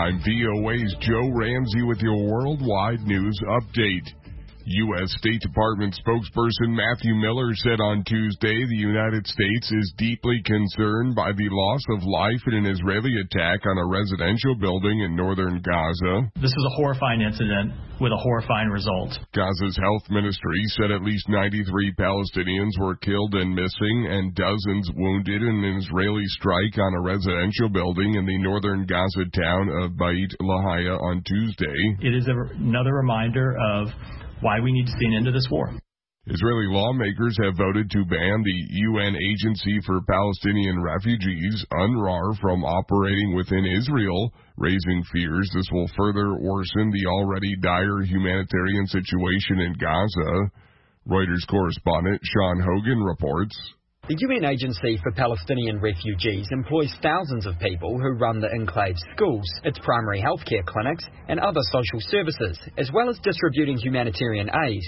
I'm VOA's Joe Ramsey with your worldwide news update. U.S. State Department spokesperson Matthew Miller said on Tuesday the United States is deeply concerned by the loss of life in an Israeli attack on a residential building in northern Gaza. This is a horrifying incident with a horrifying result. Gaza's health ministry said at least 93 Palestinians were killed and missing and dozens wounded in an Israeli strike on a residential building in the northern Gaza town of Beit Lahia on Tuesday. It is another reminder of why we need to see an end to this war. Israeli lawmakers have voted to ban the UN Agency for Palestinian Refugees, UNRWA, from operating within Israel, raising fears this will further worsen the already dire humanitarian situation in Gaza. Reuters correspondent Sean Hogan reports. The UN Agency for Palestinian Refugees employs thousands of people who run the enclave's schools, its primary healthcare clinics, and other social services, as well as distributing humanitarian aid.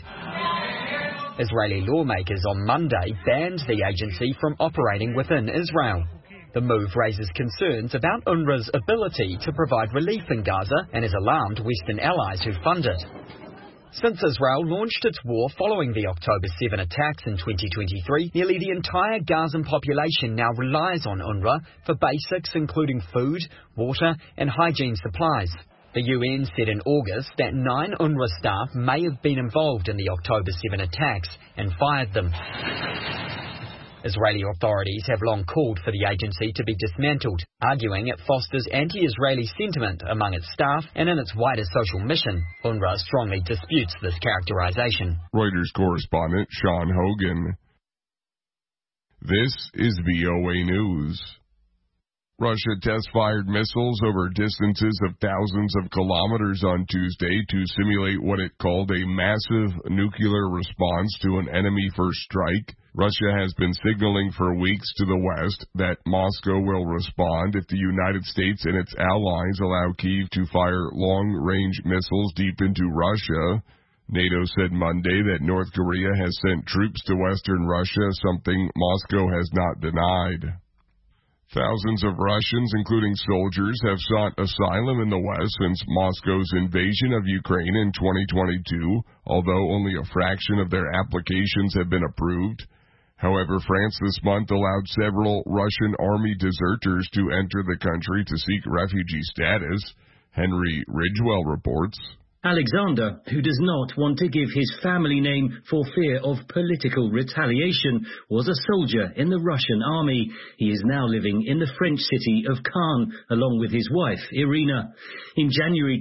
Israeli lawmakers on Monday banned the agency from operating within Israel. The move raises concerns about UNRWA's ability to provide relief in Gaza and has alarmed Western allies who fund it. Since Israel launched its war following the October 7 attacks in 2023, nearly the entire Gazan population now relies on UNRWA for basics including food, water and hygiene supplies. The UN said in August that 9 UNRWA staff may have been involved in the October 7 attacks and fired them. Israeli authorities have long called for the agency to be dismantled, arguing it fosters anti-Israeli sentiment among its staff and in its wider social mission. UNRWA strongly disputes this characterization. Reuters correspondent Sean Hogan. This is VOA News. Russia test-fired missiles over distances of thousands of kilometers on Tuesday to simulate what it called a massive nuclear response to an enemy-first strike. Russia has been signaling for weeks to the West that Moscow will respond if the United States and its allies allow Kyiv to fire long-range missiles deep into Russia. NATO said Monday that North Korea has sent troops to western Russia, something Moscow has not denied. Thousands of Russians, including soldiers, have sought asylum in the West since Moscow's invasion of Ukraine in 2022, although only a fraction of their applications have been approved. However, France this month allowed several Russian army deserters to enter the country to seek refugee status. Henry Ridgewell reports. Alexander, who does not want to give his family name for fear of political retaliation, was a soldier in the Russian army. He is now living in the French city of Caen, along with his wife, Irina. In January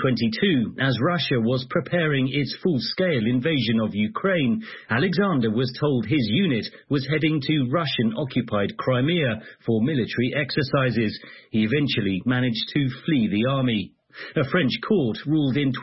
2022, as Russia was preparing its full-scale invasion of Ukraine, Alexander was told his unit was heading to Russian-occupied Crimea for military exercises. He eventually managed to flee the army. A French court ruled in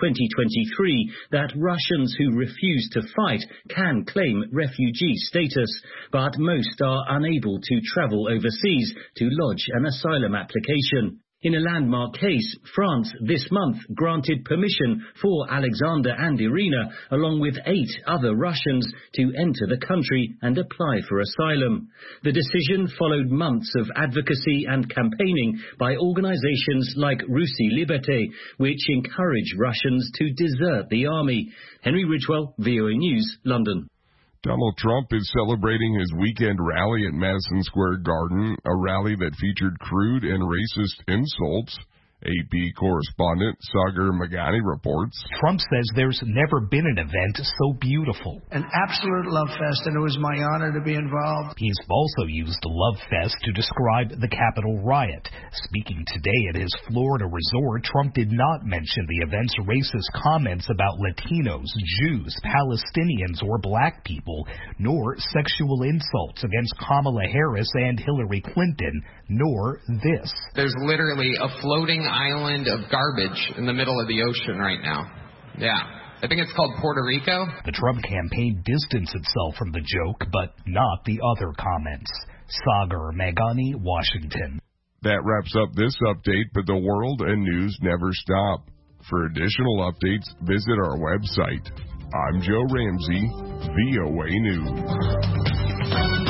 2023 that Russians who refuse to fight can claim refugee status, but most are unable to travel overseas to lodge an asylum application. In a landmark case, France this month granted permission for Alexander and Irina, along with 8 other Russians, to enter the country and apply for asylum. The decision followed months of advocacy and campaigning by organizations like Russie Liberté, which encourage Russians to desert the army. Henry Ridgewell, VOA News, London. Donald Trump is celebrating his weekend rally at Madison Square Garden, a rally that featured crude and racist insults. AP correspondent Sagar Meghani reports. Trump says there's never been an event so beautiful. An absolute love fest, and it was my honor to be involved. He's also used love fest to describe the Capitol riot. Speaking today at his Florida resort, Trump did not mention the event's racist comments about Latinos, Jews, Palestinians, or black people, nor sexual insults against Kamala Harris and Hillary Clinton, nor this. There's literally a floating island of garbage in the middle of the ocean right now. Yeah. I think it's called Puerto Rico. The Trump campaign distanced itself from the joke, but not the other comments. Sagar Meghani, Washington. That wraps up this update, but the world and news never stop. For additional updates, visit our website. I'm Joe Ramsey, VOA News.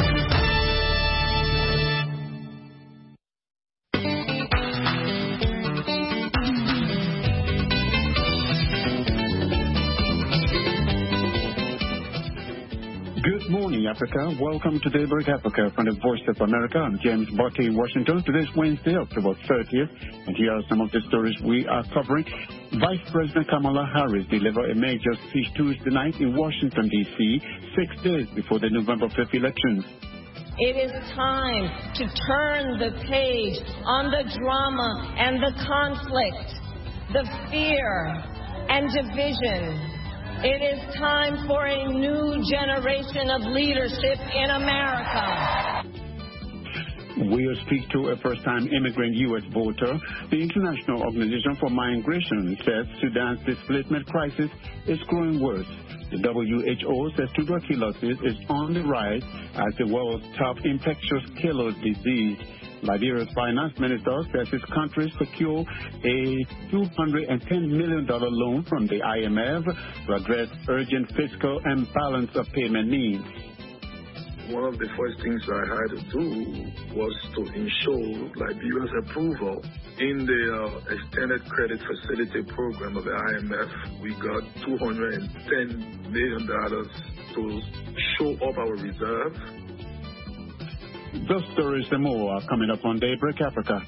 Africa. Welcome to Daybreak Africa from the Voice of America. I'm James Botti in Washington. Today's Wednesday, October 30th, and here are some of the stories we are covering. Vice President Kamala Harris delivered a major speech Tuesday night in Washington, D.C., 6 days before the November 5th elections. It is time to turn the page on the drama and the conflict, the fear and division. It is time for a new generation of leadership in America. We'll speak to a first-time immigrant U.S. voter. The International Organization for Migration says Sudan's displacement crisis is growing worse. The WHO says tuberculosis is on the rise as the world's top infectious killer disease. Liberia's finance minister says his country secured a $210 million loan from the IMF to address urgent fiscal and balance of payment needs. One of the first things I had to do was to ensure Liberia's approval in the extended credit facility program of the IMF. We got $210 million to show up our reserve. Those stories and more are coming up on Daybreak Africa.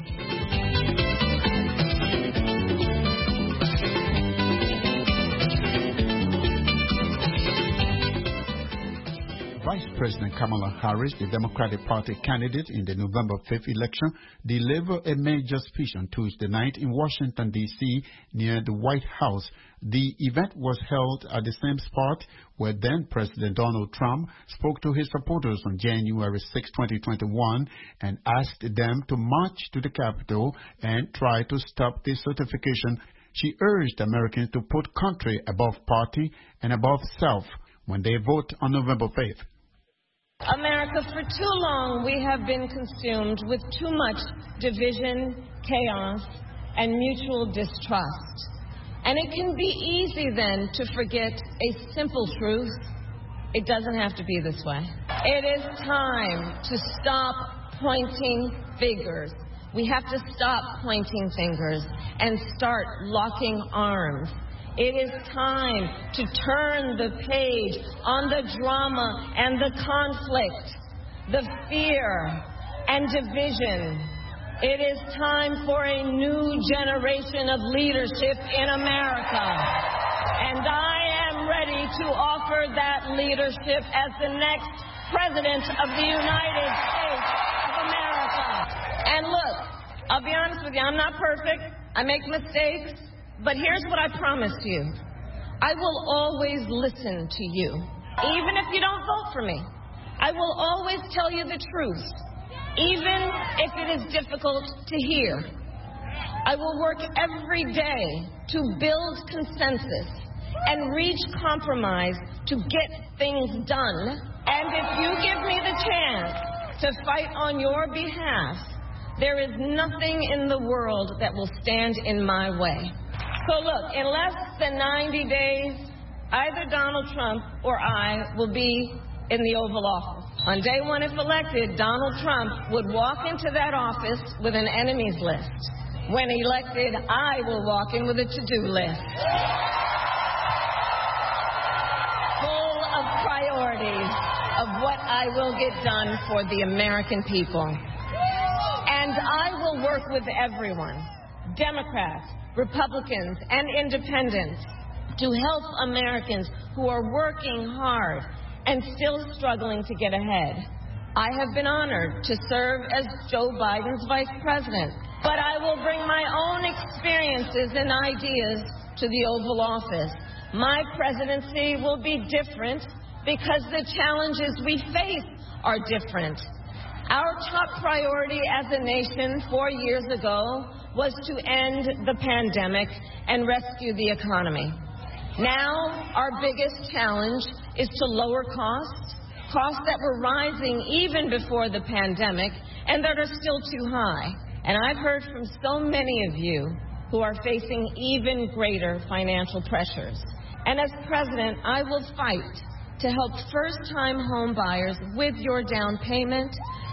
Vice President Kamala Harris, the Democratic Party candidate in the November 5th election, delivered a major speech on Tuesday night in Washington, D.C., near the White House. The event was held at the same spot where then-President Donald Trump spoke to his supporters on January 6, 2021, and asked them to march to the Capitol and try to stop the certification. She urged Americans to put country above party and above self when they vote on November 5th. America, for too long, we have been consumed with too much division, chaos, and mutual distrust. And it can be easy then to forget a simple truth. It doesn't have to be this way. It is time to stop pointing fingers. We have to stop pointing fingers and start locking arms. It is time to turn the page on the drama and the conflict, the fear and division. It is time for a new generation of leadership in America. And I am ready to offer that leadership as the next President of the United States of America. And look, I'll be honest with you, I'm not perfect. I make mistakes. But here's what I promise you. I will always listen to you, even if you don't vote for me. I will always tell you the truth, even if it is difficult to hear. I will work every day to build consensus and reach compromise to get things done. And if you give me the chance to fight on your behalf, there is nothing in the world that will stand in my way. So look, in less than 90 days, either Donald Trump or I will be in the Oval Office. On day one, if elected, Donald Trump would walk into that office with an enemies list. When elected, I will walk in with a to-do list. Full of priorities of what I will get done for the American people. And I will work with everyone, Democrats, Republicans, and independents, to help Americans who are working hard and still struggling to get ahead. I have been honored to serve as Joe Biden's vice president, but I will bring my own experiences and ideas to the Oval Office. My presidency will be different because the challenges we face are different. Our top priority as a nation 4 years ago was to end the pandemic and rescue the economy. Now, our biggest challenge is to lower costs that were rising even before the pandemic and that are still too high. And I've heard from so many of you who are facing even greater financial pressures. And as president, I will fight to help first-time home buyers with your down payment,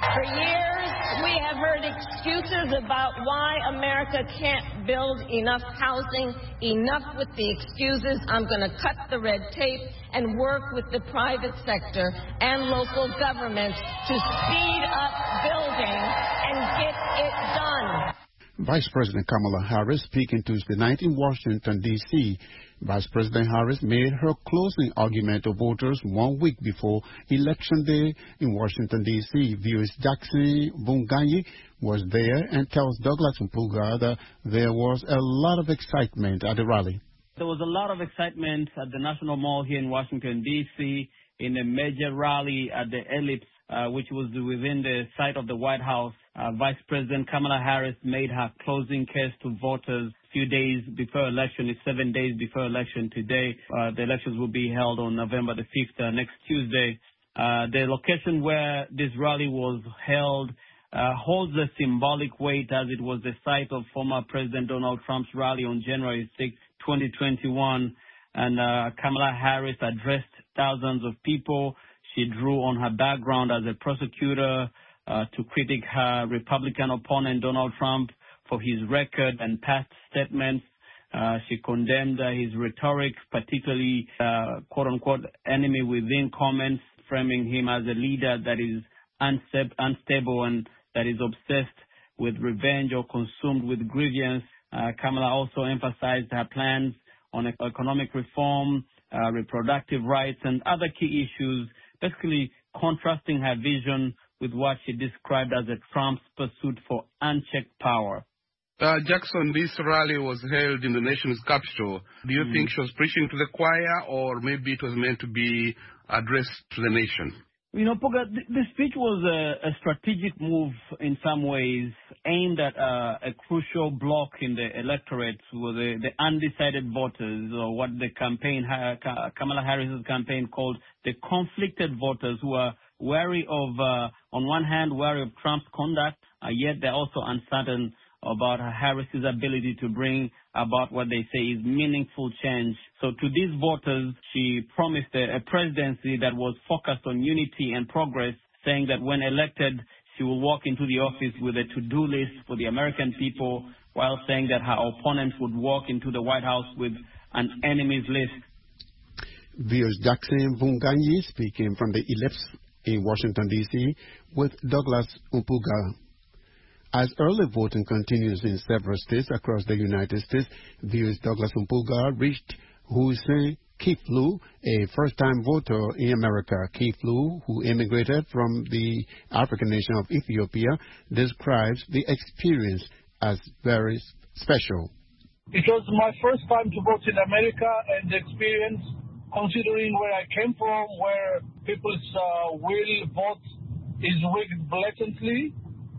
For years, we have heard excuses about why America can't build enough housing. Enough with the excuses. I'm going to cut the red tape and work with the private sector and local governments to speed up building and get it done. Vice President Kamala Harris speaking Tuesday night in Washington, D.C. Vice President Harris made her closing argument to voters 1 week before Election Day in Washington, D.C. VOA's Jackson Vunganyi was there and tells Douglas Mpuga that there was a lot of excitement at the rally. There was a lot of excitement at the National Mall here in Washington, D.C. in a major rally at the Ellipse, which was within the site of the White House. Vice President Kamala Harris made her closing case to voters a few days before election. It's 7 days before election today. The elections will be held on November the 5th, next Tuesday. The location where this rally was held holds a symbolic weight as it was the site of former President Donald Trump's rally on January 6, 2021. And Kamala Harris addressed thousands of people. She drew on her background as a prosecutor to critique her Republican opponent, Donald Trump, for his record and past statements. She condemned his rhetoric, particularly quote-unquote enemy within comments, framing him as a leader that is unstable and that is obsessed with revenge or consumed with grievance. Kamala also emphasized her plans on economic reform, reproductive rights, and other key issues, basically contrasting her vision with what she described as a Trump's pursuit for unchecked power. Jackson, this rally was held in the nation's capital. Do you think she was preaching to the choir, or maybe it was meant to be addressed to the nation? You know, Puga, the speech was a strategic move in some ways, aimed at a crucial block in the electorate, were the undecided voters, or what the campaign, Kamala Harris's campaign called the conflicted voters, who are wary of, on one hand, wary of Trump's conduct, yet they're also uncertain about Harris's ability to bring about what they say is meaningful change. So to these voters, she promised a presidency that was focused on unity and progress, saying that when elected, she will walk into the office with a to-do list for the American people, while saying that her opponents would walk into the White House with an enemies list. VOA's Jackson Vunganyi speaking from the Ellipse in Washington, D.C. with Douglas Mpuga. As early voting continues in several states across the United States, VOA's Douglas Mpuga reached Hussein Kiflu, a first-time voter in America. Kiflu, who immigrated from the African nation of Ethiopia, describes the experience as very special. It was my first time to vote in America, and the experience, considering where I came from, where people's will vote is rigged blatantly,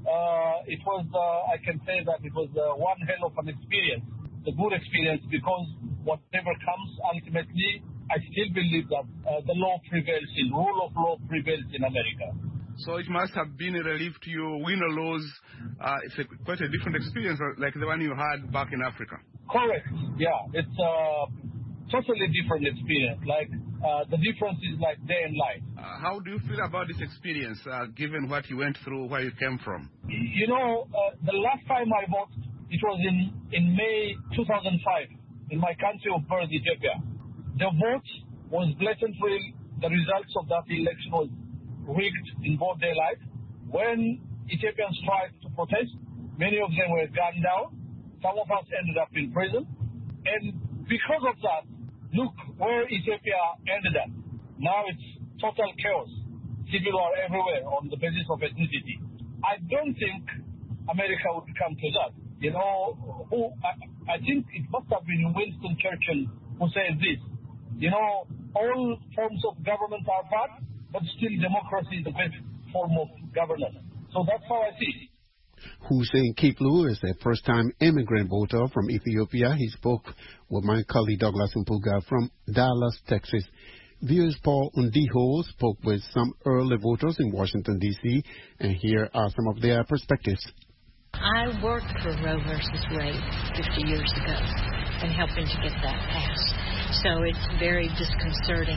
it was, I can say that it was one hell of an experience, a good experience, because whatever comes, ultimately, I still believe that the law prevails, rule of law prevails in America. So it must have been a relief to you, win or lose. It's quite a different experience like the one you had back in Africa. Correct, yeah. It's totally different experience. Like, the difference is like day and night. How do you feel about this experience, given what you went through, where you came from? You know, the last time I voted, it was in May 2005, in my country of birth, Ethiopia. The vote was blatantly, the results of that election was rigged in broad daylight. When Ethiopians tried to protest, many of them were gunned down. Some of us ended up in prison. And because of that, look where Ethiopia ended up. Now it's total chaos. Civil war everywhere on the basis of ethnicity. I don't think America would come to that. You know, I think it must have been Winston Churchill who said this. You know, all forms of government are bad, but still democracy is the best form of governance. So that's how I see it. Hussein Kiflu is a first-time immigrant voter from Ethiopia. He spoke with my colleague Douglas Mpuga from Dallas, Texas. VOA's Paul Undiho spoke with some early voters in Washington, D.C., and here are some of their perspectives. I worked for Roe versus Wade 50 years ago and helping to get that passed. So it's very disconcerting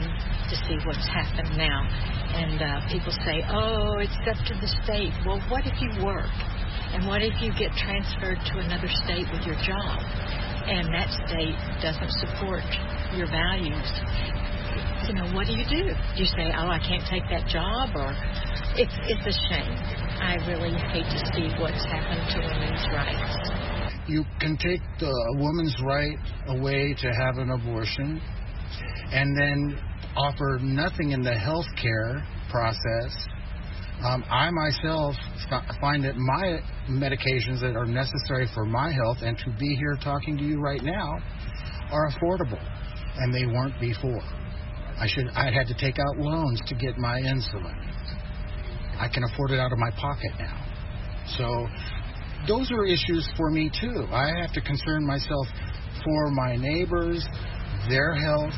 to see what's happened now. And people say, oh, it's up to the state. Well, what if you work? And what if you get transferred to another state with your job and that state doesn't support your values? You know, what do? You say, oh, I can't take that job? Or it's a shame. I really hate to see what's happened to women's rights. You can take a woman's right away to have an abortion and then offer nothing in the health care process. I myself find that my medications that are necessary for my health and to be here talking to you right now are affordable, and they weren't before. I had to take out loans to get my insulin. I can afford it out of my pocket now. So those are issues for me too. I have to concern myself for my neighbors, their health.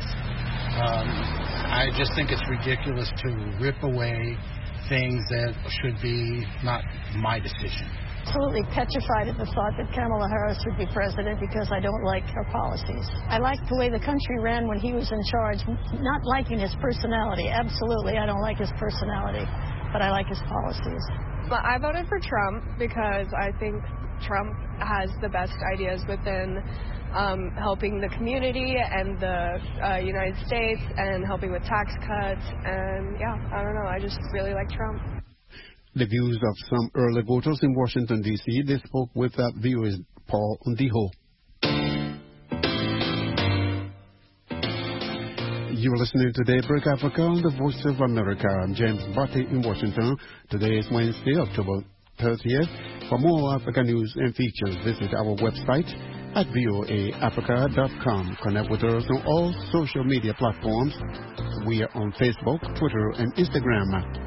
I just think it's ridiculous to rip away things that should be not my decision. Absolutely petrified at the thought that Kamala Harris would be president because I don't like her policies. I like the way the country ran when he was in charge, not liking his personality. Absolutely, I don't like his personality, but I like his policies. But I voted for Trump because I think Trump has the best ideas within helping the community and the United States and helping with tax cuts. And yeah, I don't know. I just really like Trump. The views of some early voters in Washington, D.C. They spoke with viewers Paul Undiho. You are listening to Daybreak Africa on the Voice of America. I'm James Barty in Washington. Today is Wednesday, October 30th. For more Africa news and features, visit our website at voaafrica.com. Connect with us on all social media platforms. We are on Facebook, Twitter, and Instagram.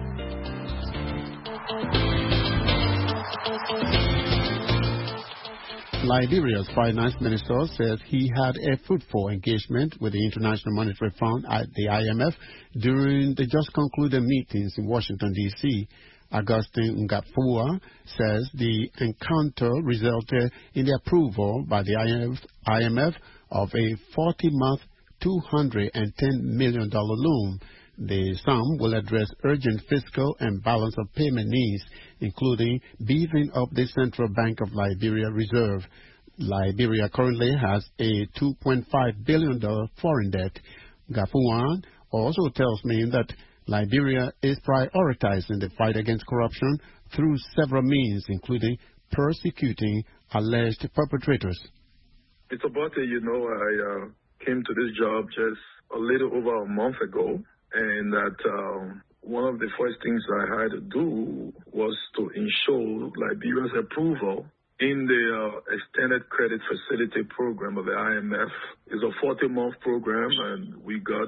Liberia's finance minister says he had a fruitful engagement with the International Monetary Fund at the IMF during the just concluded meetings in Washington, D.C. Augustine Ngafua says the encounter resulted in the approval by the IMF of a 40-month, $210 million loan. The sum will address urgent fiscal and balance of payment needs, including beefing up the Central Bank of Liberia reserve. Liberia currently has a $2.5 billion foreign debt. Gafuan also tells me that Liberia is prioritizing the fight against corruption through several means, including persecuting alleged perpetrators. It's about I came to this job just a little over a month ago, and that one of the first things I had to do was to ensure Liberia's approval in the Extended Credit Facility Program of the IMF. It's a 40-month program, and we got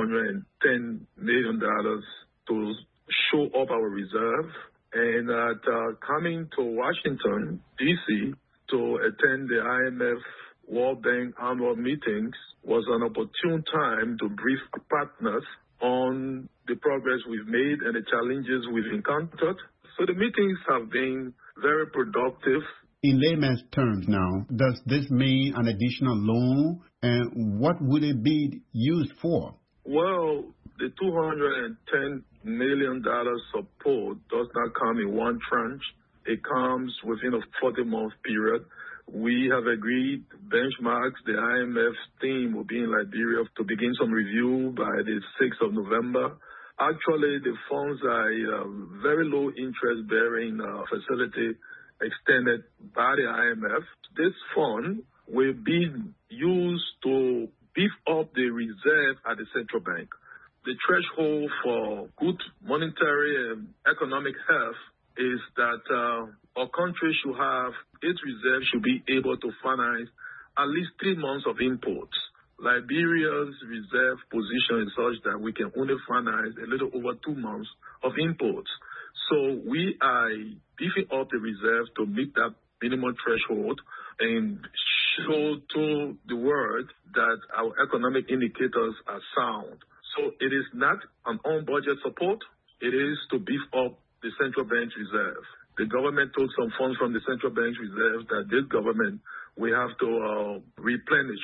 $210 million to show up our reserve. And that coming to Washington, D.C., to attend the IMF World Bank annual meetings was an opportune time to brief partners on the progress we've made and the challenges we've encountered. So the meetings have been very productive. In layman's terms now, does this mean an additional loan, and what would it be used for? Well, the $210 million support does not come in one tranche. It comes within a 40-month period. We have agreed benchmarks. The IMF team will be in Liberia to begin some review by the 6th of November. Actually, the funds are a very low interest-bearing facility extended by the IMF. This fund will be used to beef up the reserve at the central bank. The threshold for good monetary and economic health is that a country should have its reserve should be able to finance at least 3 months of imports. Liberia's reserve position is such that we can only finance a little over 2 months of imports. So we are beefing up the reserve to meet that minimum threshold and show to the world that our economic indicators are sound. So it is not an on-budget support. It is to beef up the central bank's reserve. The government took some funds from the central bank's reserve that this government will have to replenish.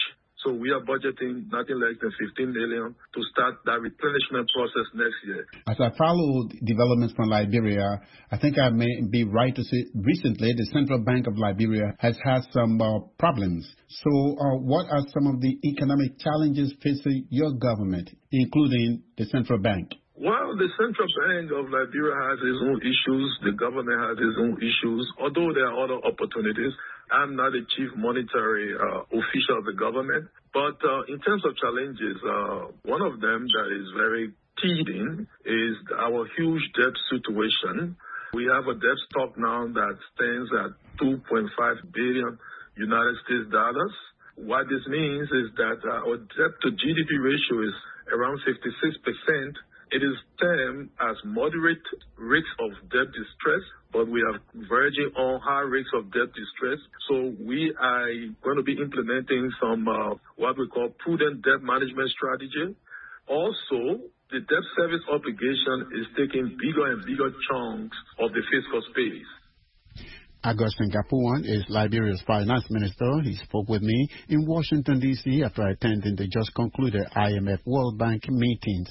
So we are budgeting nothing less than $15 million to start that replenishment process next year. As I follow developments from Liberia, I think I may be right to say recently the Central Bank of Liberia has had some problems. So what are some of the economic challenges facing your government, including the Central Bank? Well, the Central Bank of Liberia has its own issues. The government has its own issues, although there are other opportunities. I'm not the chief monetary official of the government. But in terms of challenges, one of them that is very teething is our huge debt situation. We have a debt stock now that stands at $2.5 billion United States dollars. What this means is that our debt to GDP ratio is around 56%. It is termed as moderate rates of debt distress, but we are verging on high rates of debt distress. So we are going to be implementing some what we call prudent debt management strategy. Also, the debt service obligation is taking bigger and bigger chunks of the fiscal space. Augustine Gapuan is Liberia's finance minister. He spoke with me in Washington, D.C. after attending the just concluded IMF World Bank meetings.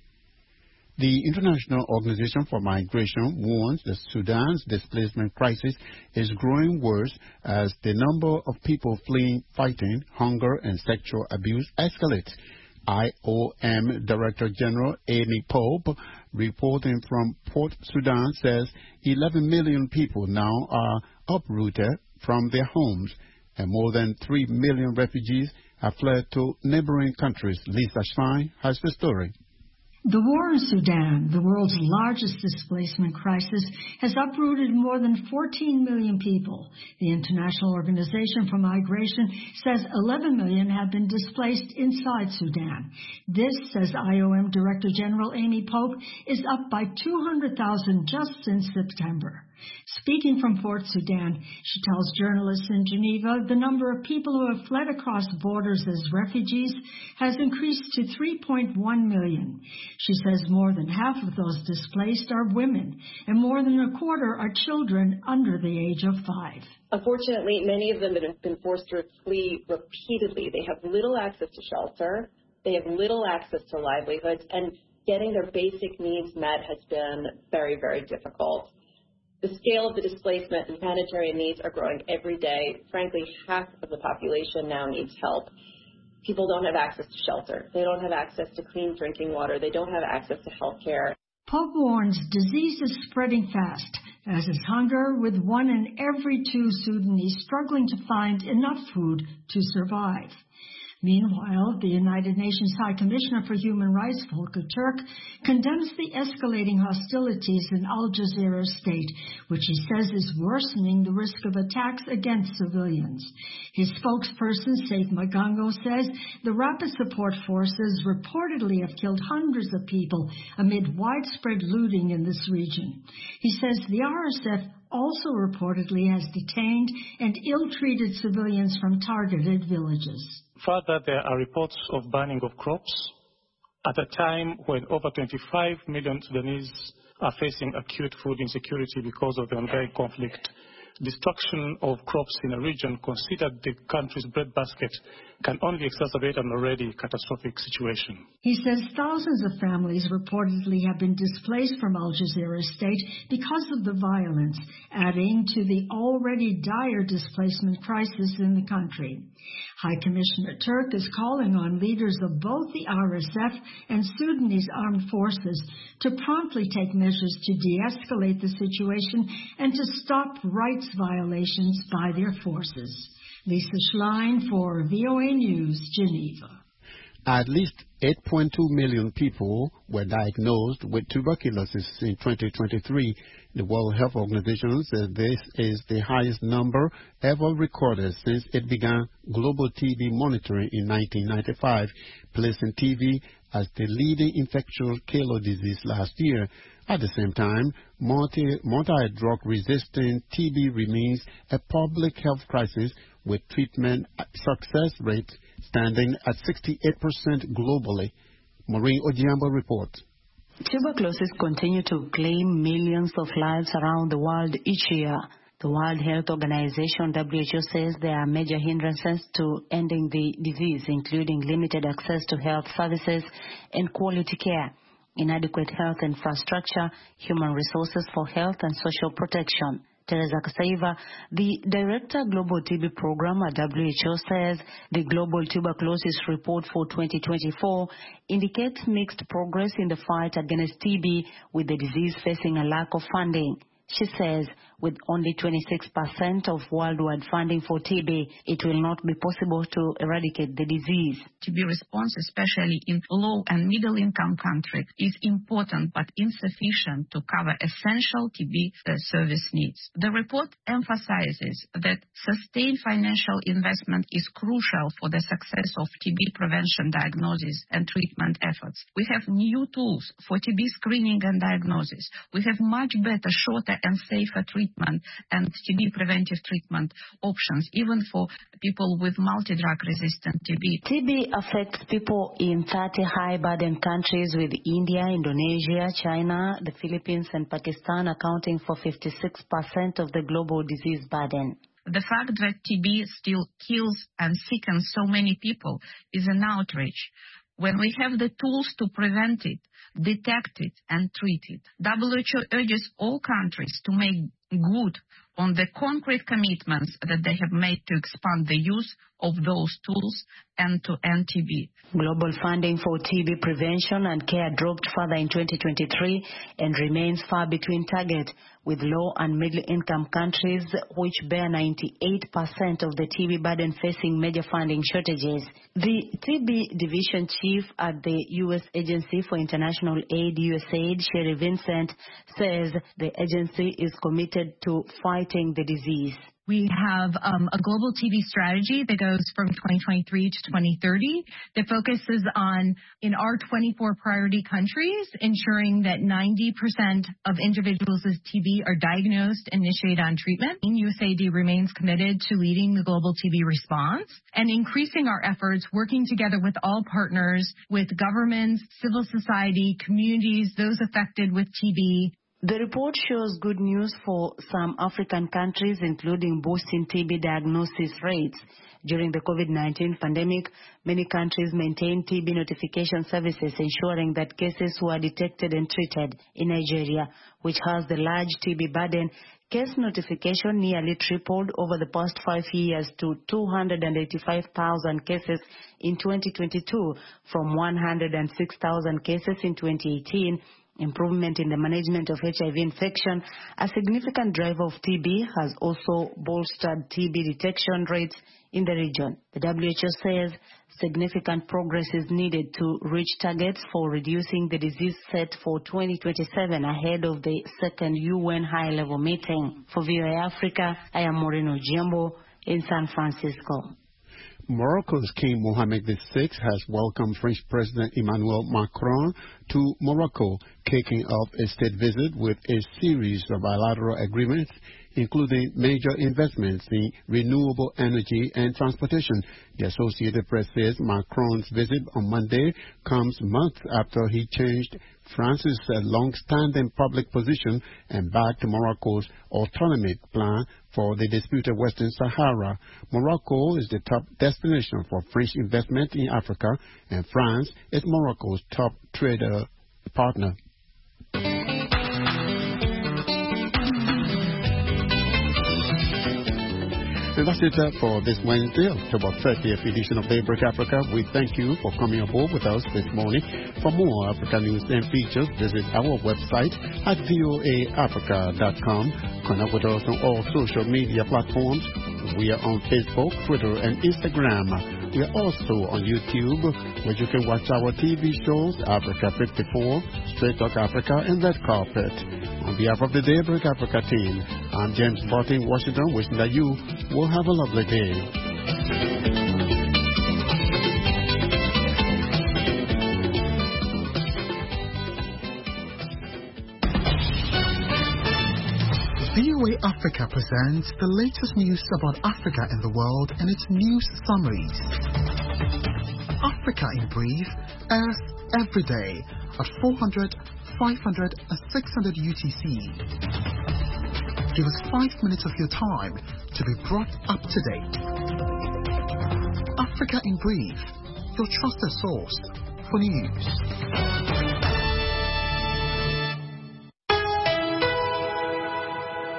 The International Organization for Migration warns that Sudan's displacement crisis is growing worse as the number of people fleeing fighting, hunger, and sexual abuse escalates. IOM Director General Amy Pope, reporting from Port Sudan, says 11 million people now are uprooted from their homes, and more than 3 million refugees have fled to neighboring countries. Lisa Schlein has the story. The war in Sudan, the world's largest displacement crisis, has uprooted more than 14 million people. The International Organization for Migration says 11 million have been displaced inside Sudan. This, says IOM Director General Amy Pope, is up by 200,000 just since September. Speaking from Port Sudan, she tells journalists in Geneva the number of people who have fled across borders as refugees has increased to 3.1 million. She says more than half of those displaced are women, and more than a quarter are children under the age of 5. Unfortunately, many of them have been forced to flee repeatedly. They have little access to shelter, they have little access to livelihoods, and getting their basic needs met has been very, very difficult. The scale of the displacement and humanitarian needs are growing every day. Frankly, half of the population now needs help. People don't have access to shelter. They don't have access to clean drinking water. They don't have access to health care. Pope warns disease is spreading fast, as is hunger, with 1 in every 2 Sudanese struggling to find enough food to survive. Meanwhile, the United Nations High Commissioner for Human Rights, Volker Turk, condemns the escalating hostilities in Al Jazeera state, which he says is worsening the risk of attacks against civilians. His spokesperson, Saif Magango, says the Rapid Support Forces reportedly have killed hundreds of people amid widespread looting in this region. He says the RSF also reportedly has detained and ill-treated civilians from targeted villages. Further, there are reports of burning of crops at a time when over 25 million Sudanese are facing acute food insecurity because of the ongoing conflict. Destruction of crops in a region considered the country's breadbasket can only exacerbate an already catastrophic situation. He says thousands of families reportedly have been displaced from Al Jazeera state because of the violence, adding to the already dire displacement crisis in the country. High Commissioner Turk is calling on leaders of both the RSF and Sudanese armed forces to promptly take measures to de-escalate the situation and to stop rights violations by their forces. Lisa Schlein for VOA News, Geneva. At least 8.2 million people were diagnosed with tuberculosis in 2023. The World Health Organization says this is the highest number ever recorded since it began global TB monitoring in 1995, placing TB as the leading infectious killer disease last year. At the same time, multi-drug-resistant TB remains a public health crisis, with treatment success rates standing at 68% globally. Maureen Ojiambo reports. Tuberculosis continues to claim millions of lives around the world each year. The World Health Organization, WHO, says there are major hindrances to ending the disease, including limited access to health services and quality care, inadequate health infrastructure, human resources for health and social protection. Teresa Kasaiva, the Director Global TB Program at WHO, says the Global Tuberculosis Report for 2024 indicates mixed progress in the fight against TB, with the disease facing a lack of funding. She says with only 26% of worldwide funding for TB, it will not be possible to eradicate the disease. TB response, especially in low and middle income countries, is important but insufficient to cover essential TB service needs. The report emphasizes that sustained financial investment is crucial for the success of TB prevention, diagnosis, and treatment efforts. We have new tools for TB screening and diagnosis. We have much better, shorter, and safer treatment and TB preventive treatment options, even for people with multi-drug resistant TB. TB affects people in 30 high-burden countries, with India, Indonesia, China, the Philippines, and Pakistan accounting for 56% of the global disease burden. The fact that TB still kills and sickens so many people is an outrage. When we have the tools to prevent it, detect it, and treat it, WHO urges all countries to make good on the concrete commitments that they have made to expand the use of those tools and to end TB. Global funding for TB prevention and care dropped further in 2023 and remains far between target, with low and middle income countries, which bear 98% of the TB burden, facing major funding shortages. The TB division chief at the U.S. Agency for International Aid, USAID, Sherry Vincent, says the agency is committed to fighting the disease. We have a global TB strategy that goes from 2023 to 2030 that focuses on, in our 24 priority countries, ensuring that 90% of individuals with TB are diagnosed and initiated on treatment. USAID remains committed to leading the global TB response and increasing our efforts, working together with all partners, with governments, civil society, communities, those affected with TB. The report shows good news for some African countries, including boosting TB diagnosis rates. During the COVID-19 pandemic, many countries maintained TB notification services, ensuring that cases were detected and treated. In Nigeria, which has the large TB burden, case notification nearly tripled over the past 5 years to 285,000 cases in 2022 from 106,000 cases in 2018. Improvement in the management of HIV infection, a significant driver of TB, has also bolstered TB detection rates in the region. The WHO says significant progress is needed to reach targets for reducing the disease set for 2027 ahead of the second UN high-level meeting. For VOA Africa, I am Moreno Giambo in San Francisco. Morocco's King Mohammed VI has welcomed French President Emmanuel Macron to Morocco, kicking off a state visit with a series of bilateral agreements, including major investments in renewable energy and transportation. The Associated Press says Macron's visit on Monday comes months after he changed France's long-standing public position and backed Morocco's autonomy plan for the disputed Western Sahara. Morocco is the top destination for French investment in Africa, and France is Morocco's top trader partner. And that's it for this Wednesday, October 30th edition of Daybreak Africa. We thank you for coming aboard with us this morning. For more Africa news and features, visit our website at voaafrica.com. Connect with us on all social media platforms. We are on Facebook, Twitter, and Instagram. We are also on YouTube, where you can watch our TV shows, Africa 54, Straight Talk Africa, and Red Carpet. On behalf of the Daybreak Africa team, I'm James Barton, Washington, wishing that you will have a lovely day. VOA Africa presents the latest news about Africa and the world and its news summaries. Africa in brief airs every day at 400, 500 and 600 UTC. give us 5 minutes of your time to be brought up to date. Africa in Brief, your trusted source for news.